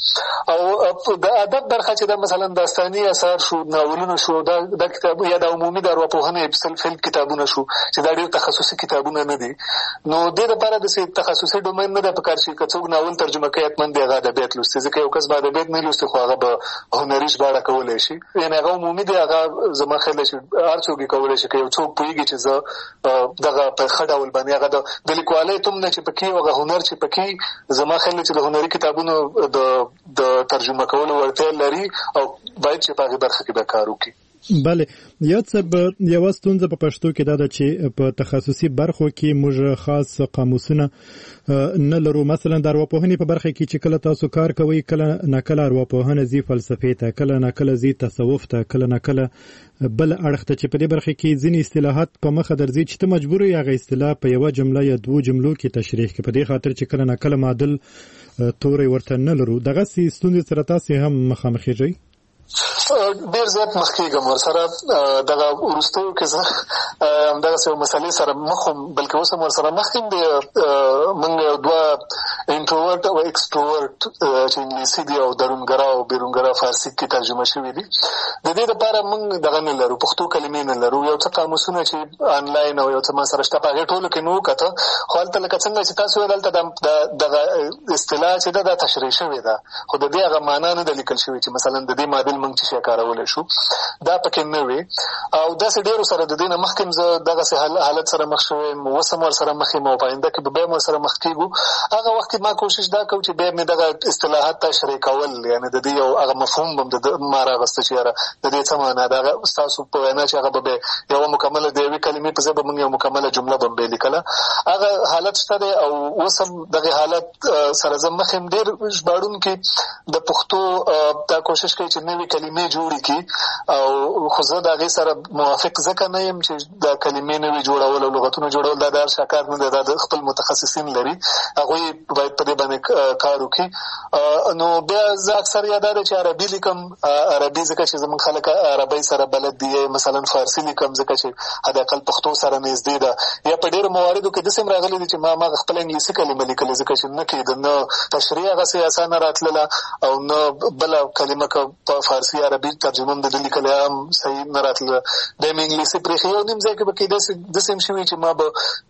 او د ادب برخه چې دا مثلا داستاني اثار شو، ناولونه شو، دا کتاب یا د عمومي د ارواپوهنې سلف هیلپ کتابونه شو چې دا ډېر تخصصي کتابونه نه دي، نو دې دپاره داسې تخصصي ډومین نه دی په کار چې که څوک ناول ترجمه کوي حتما د هغه ادبیات لوستي، ځکه یو کس به ادبیات نه لوستي خو هغه به هنري ژباړه کولی شي. یعنې هغه عمومي دی، هغه زما خیال دی چې هر څوک یې کولی شي. که یو څوک پوهېږي چې زه دغه په ښه ډول باندې هغه د لیکوالۍ توم نه چې پکې هغه هنر چې پکې زما خیال دی چې د هنري کتابونو د ترجمه کولو وړتیا لري او باید چې په هغې برخه کې به کار وکړي. بله یا څه یو ستونزه په پښتو کې دا ده چې په تخصصي برخو کې موږ خاص قاموسونه نه لرو. مثلا د ارواپوهنې په برخه کې چې کله تاسو کار کوئ کله نه کله ارواپوهنه زی فلسفې ته، کله نه کله زی تصوف ته، کله نه کله بل اړخ ته، چې په دې برخه کې ځینې اصطلاحات په مخه درځي چې ته مجبور یې هغه اصطلاح په یو جمله یا دوه جملو کې تشریح کړې، په دې خاطر چې کله نه کله معادل توري ورته نه لرو. دغه ستونزې سره تاسو هم مخامخ یې؟ ډیر زیات مخکېږم ورسره دغه وروستیو کې زه همدغسې مسلې سره مخ وم، بلکې اوس هم ورسره مخ یم. موږ یو دوه انټروورټ او ایکسټروورټ چې انګلیسي دي او درونګرا او بیرونګرا فارسي کې ترجمه شوي دي، د دې لپاره موږ دغه نه لرو، پښتو کلمې نه لرو. یو څه قاموسونه چې آنلاین او یو څه ما سره شته په هغې ټولو کې مې وکته، خو هلته لکه څنګه چې تاسو ویل هلته دغه اصطلاح چې ده دا تشریح شوې ده، خو د دې هغه معنا نه ده لیکل شوې چې مثلا د دې معادل موږ چې کارولی شو دا پکې نه وي. او داسې ډېرو سره د دې نه مخکې زه دغسې حالت سره مخ شوی یم، اوس هم ورسره مخ یم او په آینده کې به بیا هم ورسره مخ کېږو. هغه وخت کې ما کوشش دا کوم چې بیا مې دغه اصطلاحات تشریح کول، یعنې د دې یو هغه مفهوم به ما راغسته چې یاره د دې څه معنا ده. هغه ستاسو په وینا چې هغه به یوه مکمله د یوې کلمې په ځای به موږ یو مکمله جمله به هم لیکله، هغه حالت شته دی. او اوس هم دغې حالت سره زه مخ یم. ډېر ژباړونکي د پښتو دا کوشش کوي چې نوې کلمې جوړې کړي، او خو زه د هغې سره موافق ځکه نه یم چې دا کلمې نوې جوړول او لغتونه جوړول دا د هر چا کار نه دی، دا د خپل متخصصین لري، هغوی باید په دې باندې کار وکړي. نو بیا زه اکثر یا دا دی چې عربي لیکم، عربي ځکه چې زموږ خلک عربۍ سره بلد دي، مثلا فارسي لیکم ځکه چې حداقل پښتو سره نږدې ده. یا په ډېرو مواردو کې داسې هم راغلي دي چې ما خپله انګلیسي کلمه لیکلې ځکه چې نه کېده، نه تشریح هغسې اسانه راتلله او نه بله کلمه که په فارسي عربي ترجمه هم د ده لیکلی هم صحیح نه راتله. بیا مې انګلیسي پرېښې. یو نیم ځای کې به داسې هم شوي چې ما به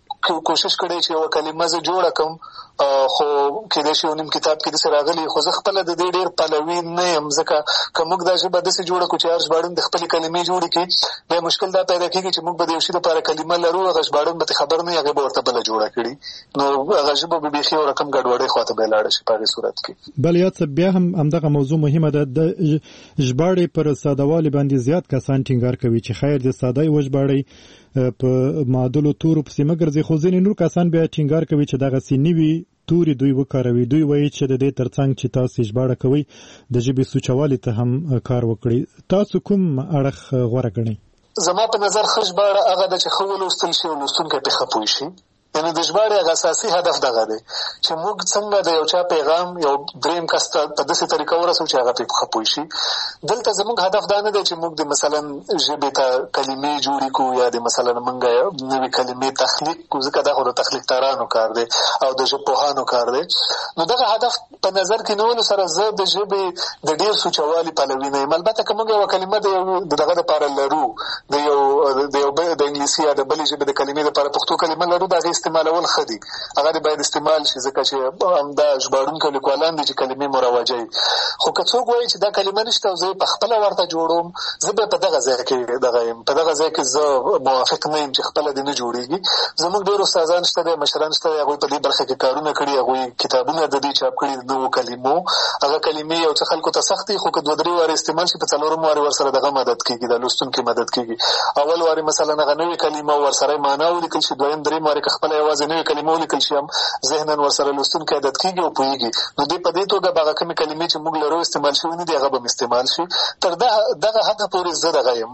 کوشش کړی چې یوه کلمه زه جوړه کړم، خو کېدای شي یو نیم کتاب کې داسې راغلي، خو زه خپله د دې ډېر پلوي نه یم، ځکه که موږ دا ژبه داسې جوړه کړو چې هر ژباړن د خپلې کلمې جوړې کړي، بیا مشکل دا پیدا کېږي چې موږ به د یو شي لپاره کلمه لرو، هغه ژباړن به خبر نه وي، هغې به ورته بله جوړه کړي، نو هغه ژبه به بیخي یو رقم ګډوډۍ خواته به یې لاړه شي په هغې صورت کې. بل یاد څه بیا هم همدغه موضوع مهمه ده، د ژباړې پر سادهوالي باندې زیات کسان ټینګار کوي چې خیر د ساده یې وژباړئ په معادلو تورو پسې مه ګرځئ، خو ځینې نور کسان بیا ټینګار کوي چې دغسې نوي توري دوی وکاروي. دوی وایي چې د دې ترڅنګ چې تاسو ژباړه کوئ د ژبې سوچوالي ته هم کار وکړئ. تاسو کوم اړخ غوره ګڼئ؟ زما په نظر ښه ژباړه هغه ده چې ښه ولوستل شي او لوستونکی پرې ښه پوه شي. یعنې د ژباړې هغه اساسي هدف دغه دی چې موږ څنګه د یو چا پیغام یو دریم کس ته په داسې طریقه ورسوو چې هغه پرې ښه پوه شي. دلته زموږ هدف دا نه دی چې موږ د مثلا ژبې ته کلمې جوړې کړو یا د مثلا موږ نوې کلمې تخلیق کړو، ځکه دا خو د تخلیقدارانو کار دی او د ژبپوهانو کار دی. نو دغه هدف په نظر کې نیولو سره زه د ژبې د ډېر سوچوالي پلوي نه یم. البته که موږ یوه کلمه د دغه دپاره لرو، د انګلیسي یا د بلې ژبې د کلمې دپاره پښتو کلمه لرو، د هغې استعمالول ښه دي، هغه دې باید استعمال شي، ځکه چې همدا ژباړونکي او لیکوالان دي چې کلمې مروجوي. خو که څوک وایي چې دا کلمه نشته او زه یې پخپله ورته جوړوم، زه به په دغه ځای کې په دغه ځای کې زه موافق نه یم چې خپله دې نه جوړېږي. زموږ ډېر استادان شته دی، مشران شته دی، هغوی په دې برخه کې کارونه کړي، هغوی کتابونه د دې چاپ کړي د نوو کلمو. هغه کلمې یو څه خلکو ته سخت دي، خو که دوه درې وارې استعمال شي په څلورم وارې ورسره دغه مدد کېږي، د لوستونکي مدد کېږي. اول وارې مثلا هغه نوې کلمه ورسره معنا ولیکل شي، دویم درېیم وارې که خپله یوازې نوې کلمه ولیکل شي هم ذهنا ورسره لوستونکی عادت کېږي او پوهېږي. نو دې په دې توګه به هغه کومې کلمې چې موږ لرو استعمال شوي نه دي هغه به هم استعمال شي. تر دغه حده پورې زه دغه یم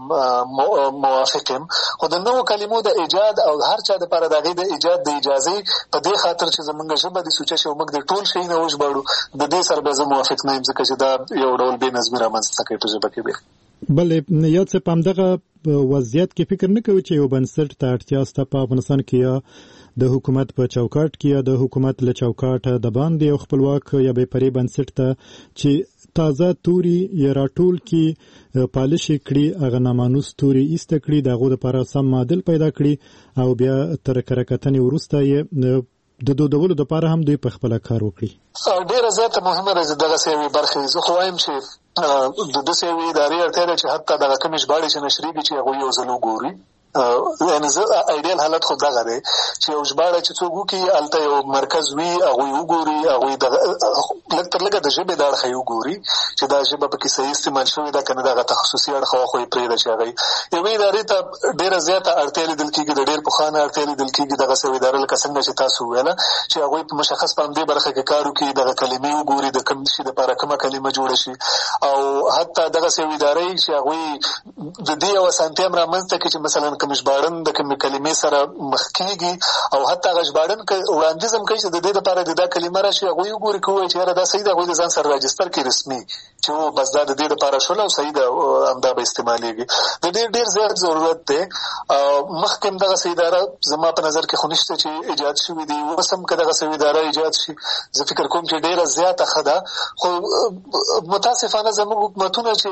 موافق یم. خو د نوو کلمو د ایجاد او هر چا دپاره د هغې د ایجاد د اجازې په دې خاطر چې زموږ ژبه دې سوچه شي او موږ د ټول شی نه وژباړو، د دې سره بیا زه موافق نه یم، ځکه چې دا یو ډول بې نظمي رامنځته کوي په ژبه کې. بیا بل یاد څه په همدغه وضعیت کې فکر نه کوي چې یو بنسټ ته اړتیا شته په افغانستان کې، یا د حکومت په چوکاټ کې یا د حکومت له چوکاټه د باندې یو خپلواک یا بې پرې بنسټ ته چې تازه توري یا راټول کې پالش کړي، هغه نامانوس توري ایسته کړي، د هغو دپاره سم معادل پیدا کړي او بیا تر کره کتنې وروسته یې د دودولو دپاره هم دوی په خپله کار وکړي. ډېره زیاته مهمه ده دغسې یوې برخې. زه خو وایم چې د داسې یوې ادارې اړتیا ده چې حتی دغه کومې ژباړې چې نشریږي چې هغوی یو ځل وګوري یعنی ایډیال حالت خو دغه دی چې یو ژباړه چې څوک وکړي هلته یو مرکز وي هغوی وګوري هغوی لږ تر لږه د ژبې د اړخه یې وګوري چې دا ژبه پکې صحیح استعمال شوې ده که نه دغه تخصصي اړخ خو یې پرېږده چې هغه یوې ادارې ته ډېره زیاته اړتیا لیدل کېږي د ډېر پخوانه اړتیا لیدل کېږي دغسې یوه اداره لکه څنګه چې تاسو وویله چې هغوی په مشخص په همدې برخه کې کار وکړي دغه کلمې وګوري د کوم شي دپاره کومه کلمه جوړه شي او حتی دغسې یوې ادارې چې هغوی د دې یو اسانتیا هم رامنځته کړي چې مثلا کوم ژباړن د کومې کلمې سره مخ کېږي او حتی هغه ژباړن وړاندیز هم کوي چې د دې دپاره د دا کلمه راشي هغوی وګوري که ووایي چې یاره دا صحیح ده هغوی د ځان سره راجستر کړي رسمي چې بس دا د دې دپاره شول او صحیح ده همدا به استعمالېږي د دې ډېر زیات ضرورت دی مخکې هم دغسې اداره زما په نظر کې خو نشته چې ایجاد شوي دي اوس هم که دغسې اداره ایجاد شي زه فکر کوم چې ډېره زیاته ښه ده خو متاسفانه زموږ حکومتونه چې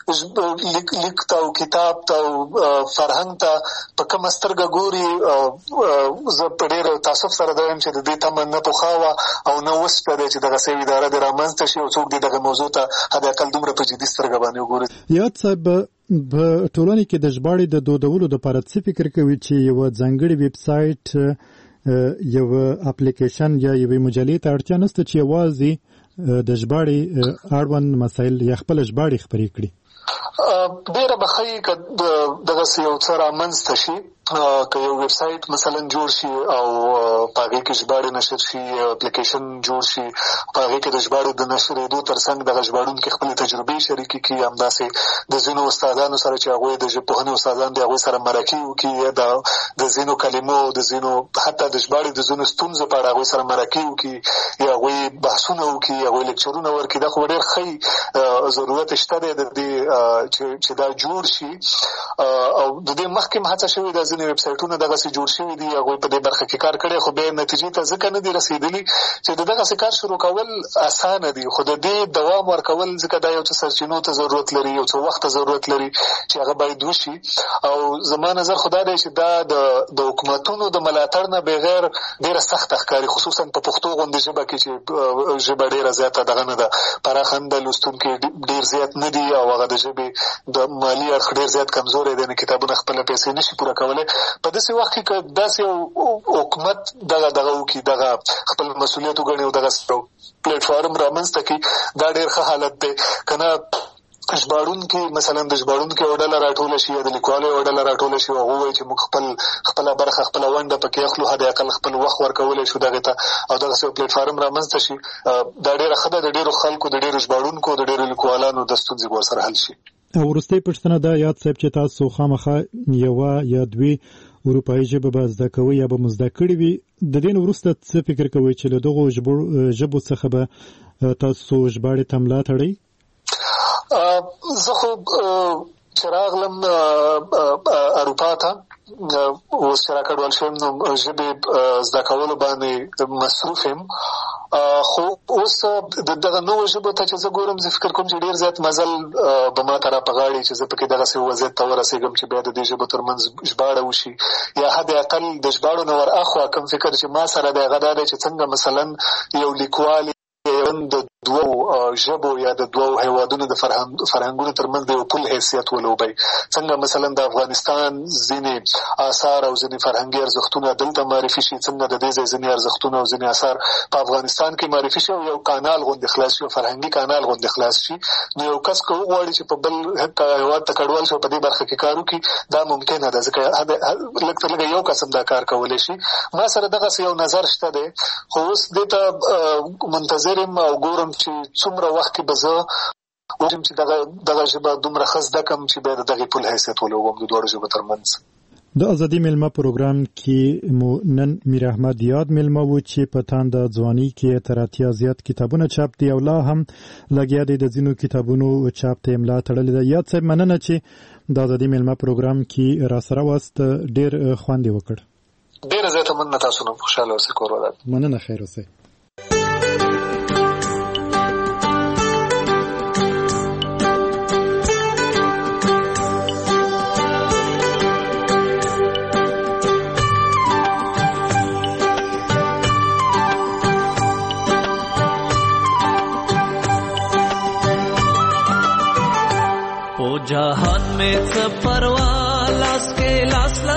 لیک ته او کتاب ته او فرهنګ ته په کومه سترګه ګوري زه په ډېر تاسف سره دا وایم چې د دې تمه نه پخوا وه او نه اوس ته دی چې دغسې یوه اداره دې رامنځته شي او څوک دې دغه موضوع ته حداقل دومره په جدي سترګه باندې وګوري. یاد صاحب په ټولنې کې د ژباړې د دودولو دپاره څه فکر کوي چې یوه ځانګړې ویب سایټ یوه اپلیکیشن یا یوې مجلې ته اړتیا نشته چې یوازې د ژباړې اړوند مسایل یا خپله ژباړې خپرې کړي؟ ډېره به ښه وي که دغسې یو څه رامنځته شي که یو ویب سایټ مثلا جوړ شي او په هغې کې ژباړې نشر شي اپلیکیشن جوړ شي په هغې کې د ژباړې د نشرېدو تر څنګ دغه ژباړونکي خپلې تجربې شریکې کړي همداسې د ځینو استادانو سره چې هغوی د ژبپوهنې استادان دي هغوی سره مرکې وکړي یا د ځینو کلمو د ځینو حتی د ژباړې د ځینو ستونزو په اړه هغوی سره مرکې وکړي یا هغوی بحثونه وکړي هغوی لیکچرونه ورکړي دا خو ډېر ښه ضرورت شته دی د دې چې دا جوړ شي او د دې مخکې هم هڅه شوې ده ځینې ویب سایټونه دغسې جوړ شوي دي هغوی په دې برخه کې کار کړی خو بیا نتیجې ته ځکه نه دي رسېدلي چې د دغسې کار شروع کول اسانه دي خو د دې دوام ورکول ځکه دا یو څه سرچینو ته ضرورت لري یو څه وخت ته ضرورت لري چې هغه باید وشي او زما نظر خو دا دی چې دا د حکومتونو د ملاتړ نه بغیر ډېره سخته ښکاري خصوصا په پښتو غوندې ژبه کې چې ژبه ډېره زیاته دغه نه ده پراخه هم ده لوستونکي ډېر زیات نه دي او هغه د ژبې د مالي اړخ ډېر زیات کمزوری دی نه کتابونه خپله پیسې نشي پوره کولی په داسې وخت کې که داسې حکومت دغه وکړي دغه خپل مسؤلیت وګڼي او دغسې پلیټفارم رامنځته کړي دا ډېر ښه حالت دی که نه ژباړونکي مثلا د ژباړونکي یوه ډله راټوله شي یا د لیکوالو یوه ډله راټوله شي او هغه ووایي چې موږ خپله برخه خپله ونډه پکې اخلو حداقل خپل وخت ورکولی شو دغې ته او دغسې یو پلیټفارم رامنځته شي دا ډېره ښه ده د ډېرو خلکو د ډېرو ژباړونکو د ډېرو لیکوالانو د ستونزې به ورسره حل شي. او وروستۍ پوښتنه دا یاد صاحب چې تاسو خامخا یوه یا دوې اروپایي ژبه به زده کوئ یا به مو زده کړې وي د دې نه وروسته څه فکر کوئ چې له دغو ژبو څخه به تاسو ژباړې ته ملا تړئ؟ زه خو چې راغلم اروپا ته اوس چې راکډوال شوم نو ژبې زده کولو باندې مصروف یم خو اوس دغه نوو ژبو ته چې زه ګورم زه فکر کوم چې ډېر زیات مزل به ما ته راپغاړي چې زه پکې دغسې وضعیت ته ورسېږم چې بیا د دې ژبو ترمنځ ژباړه وشي یا حد اقل د ژباړو نه ور اخوا کوم فکر چې ما سره دی هغه دا دی چې څنګه مثلا یو لیکوال د دوو ژبو یا د دوو هیوادونو د فرهنګونو ترمنځ د یو پل حیثیت ولوبئ څنګه مثلا د افغانستان ځینې آثار او ځینې فرهنګي ارزښتونه دلته معرفي شي څنګه د دې ځای ځینې ارزښتونه او ځینې آثار په افغانستان کې معرفي شي او یو کانال غوندې خلاص شي فرهنګي کانال غوندې خلاص شي نو یو کس که وغواړي چې په بل هېواد ته کډوال شي او په دې برخه کې کار وکړي دا ممکنه ده ځکه لږ تر لږه یو کس هم دا کار کولی شي ما سره دغسې یو نظر شته دی خو اوس دې ته منتظر یم او ګورم چې څومره وخت کې به زه وګورم چې دغه ژبه دومره ښه زده کړم چې بیا د دغې پل حیثیت ولوبم د دواړو ژبو ترمنځ. د ازادي میلمه پروګرام کې مو نن میر احمد یاد میلمه و چې په تانده ځواني کې تر 80 زیات کتابونه چاپ دي او لا هم لګیا دي د ځینو کتابونو چاپ ته ملا تړلې ده. یاد صاحب مننه چې د ازادي میلمه پروګرام کې را سره واست ډېر خوند وکړ. ډېره زیاته مننه تاسو نه خوشحاله اوسئ کور ودان. مننه خیر اوسئ. जहान में परवा लास के लास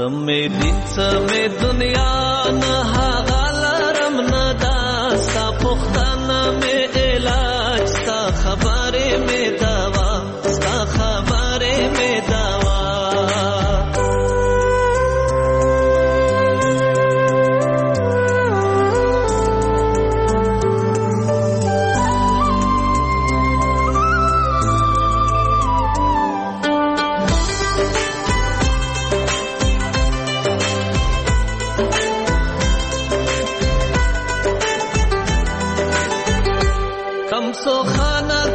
مې دین څه مې دنیا نه هغه لرم نه دا ستا پوښتنه مې علاج ستا خبرې مې دوا ستا خبرې مې دوا کم سو خانه